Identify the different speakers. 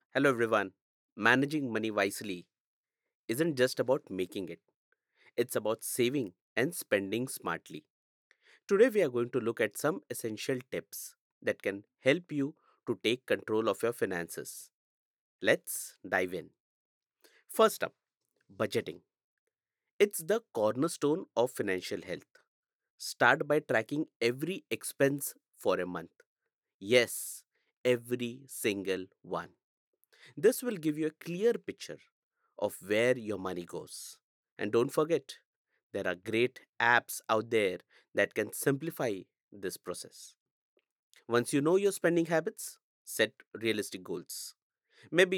Speaker 1: Hello, everyone. Managing money wisely isn't just about making it, it's about saving and spending smartly. Today, we are going to look at some essential tips that can help you to take control of your finances. Let's dive in. First up, budgeting. It's the cornerstone of financial health. Start by tracking every expense for a month. Yes, every single one. This will give you a clear picture of where your money goes. And don't forget, there are great apps out there that can simplify this process. Once you know your spending habits, set realistic goals. Maybe